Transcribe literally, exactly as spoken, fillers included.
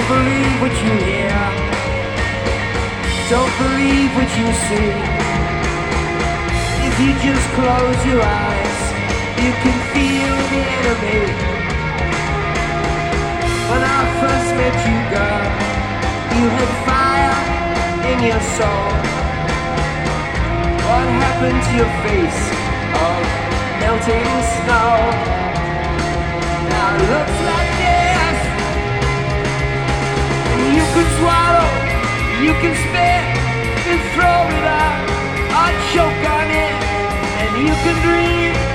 Don't believe what you hear. Don't believe what you see. If you just close your eyes, you can feel the enemy. When I first met you, girl, you had fire in your soul. What happened to your face of melting snow? Now it looks like this. And you can swallow, you can spit, and throw it out, or choke on it, and you can dream.